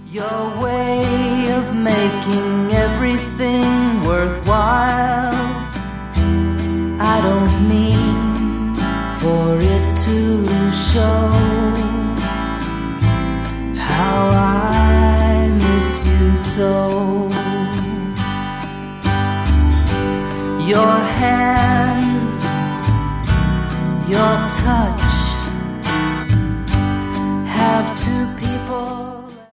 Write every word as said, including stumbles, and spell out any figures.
Your way of making everything worthwhile. I don't mean for it to show how I miss you so. Your hands, your touch,